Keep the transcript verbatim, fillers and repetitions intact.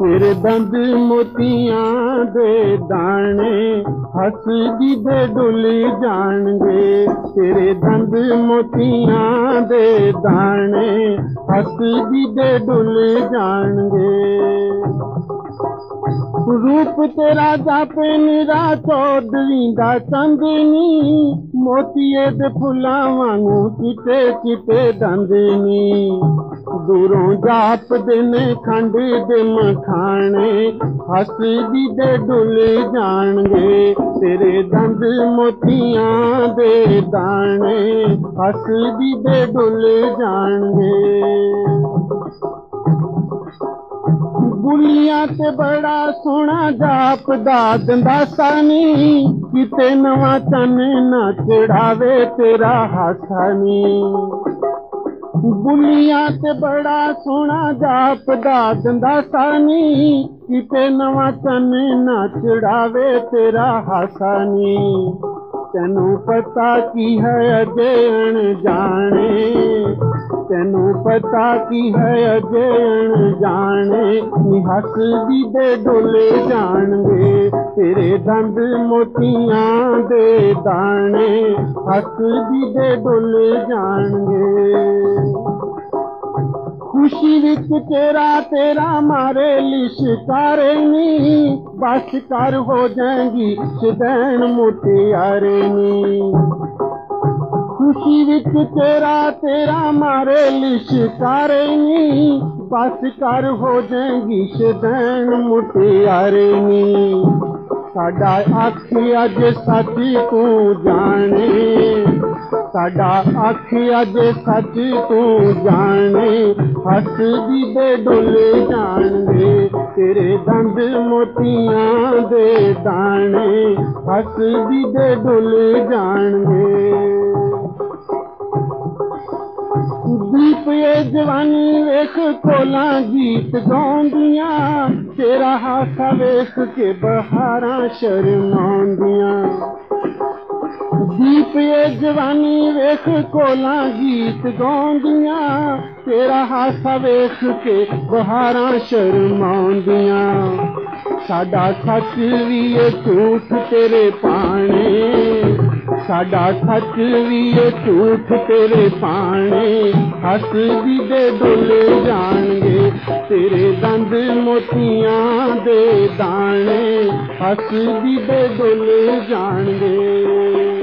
तेरे दंद मोतियां दे दाने हसदी दे डुल जाणगे। तेरे दंद मोतियां दे दाने हसदी दे डुल जाणगे। रूप तेरा जापे निरा चौधरी दा चंदनी मोतिये दे फुल्लां वांगू चिटे चिटे दंदनी। दूरों जापदे ने खंड दे मखाने हसदी दे डुल जाणगे। तेरे दंद मोतियां दे दाने हसदी दे डुल जाणगे। बुलियां ते बड़ा सोहना जापदा दंदासा नी किते नवां चन ना चढ़ावे तेरा हासा नी। बुलियां ते बड़ा सोहना जापदा दंदासा नी किते नवां चन ना चढ़ावे तेरा हासा नी। तैनू पता की है अजे अनजाने तैनू पता की है अजे अनजाने नी हसदी दे डुल जाणगे। तेरे दंद मोतियां दे दाने हसदी दे डुल जाणगे। खुशी विच तेरा तेरा मारे लिशकारे नी बस कर हो जाएंगी सदैन मुटियारे नी। खुशी विच तेरा तेरा मारे लिशकारे नी बस कर हो जाएंगी सदैन मुटियारे नी। साडा अख अज सच तू जाने साडा अख अज सच तू जाने हसदी दे डुल जाणगे। तेरे दंद मोतियां दे दाने हसदी दे डुल जाणगे। दीप ये जवानी वेख कोला गीत गाउंदियां तेरा हासा वेख के बहारां शर्माउंदियां। दीप ये जवानी वेख कोला गीत गाउंदियां तेरा हासा वेख के बहारां शर्माउंदियां। साडा सच भी ये झूठ तेरे पाने साडा सच भी ये झूठ तेरे पाने हसदी दे डुल जाणगे। तेरे दंद मोतियां दे दाने हसदी दे डुल जाणगे।